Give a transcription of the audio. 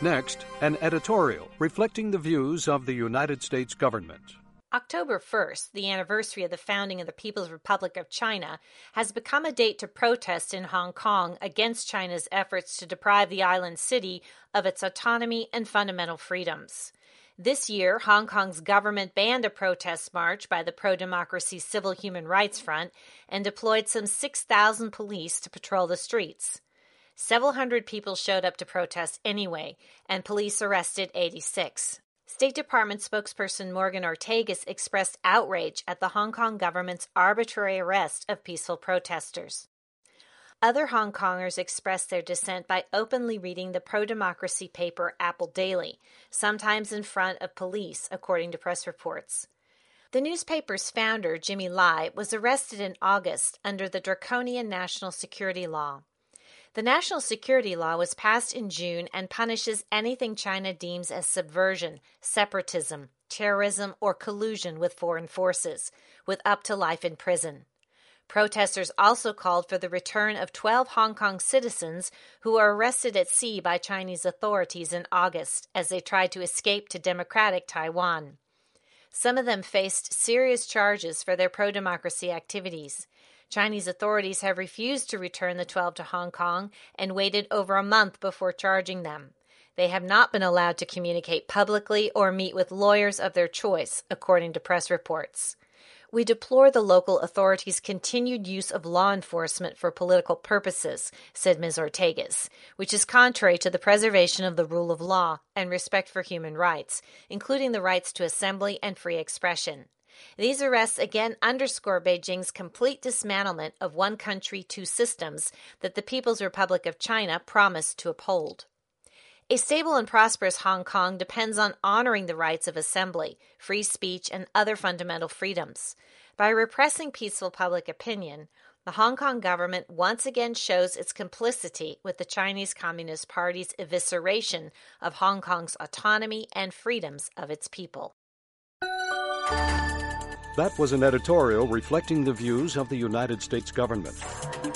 Next, an editorial reflecting the views of the United States government. October 1st, the anniversary of the founding of the People's Republic of China, has become a date to protest in Hong Kong against China's efforts to deprive the island city of its autonomy and fundamental freedoms. This year, Hong Kong's government banned a protest march by the pro-democracy Civil Human Rights Front and deployed some 6,000 police to patrol the streets. Several hundred people showed up to protest anyway, and police arrested 86. State Department spokesperson Morgan Ortagus expressed outrage at the Hong Kong government's arbitrary arrest of peaceful protesters. Other Hong Kongers expressed their dissent by openly reading the pro-democracy paper Apple Daily, sometimes in front of police, according to press reports. The newspaper's founder, Jimmy Lai, was arrested in August under the draconian national security law. The national security law was passed in June and punishes anything China deems as subversion, separatism, terrorism, or collusion with foreign forces, with up to life in prison. Protesters also called for the return of 12 Hong Kong citizens who were arrested at sea by Chinese authorities in August as they tried to escape to democratic Taiwan. Some of them faced serious charges for their pro-democracy activities. Chinese authorities have refused to return the 12 to Hong Kong and waited over a month before charging them. They have not been allowed to communicate publicly or meet with lawyers of their choice, according to press reports. We deplore the local authorities' continued use of law enforcement for political purposes, said Ms. Ortagus, which is contrary to the preservation of the rule of law and respect for human rights, including the rights to assembly and free expression. These arrests again underscore Beijing's complete dismantlement of one country, two systems that the People's Republic of China promised to uphold. A stable and prosperous Hong Kong depends on honoring the rights of assembly, free speech, and other fundamental freedoms. By repressing peaceful public opinion, the Hong Kong government once again shows its complicity with the Chinese Communist Party's evisceration of Hong Kong's autonomy and freedoms of its people. That was an editorial reflecting the views of the United States government.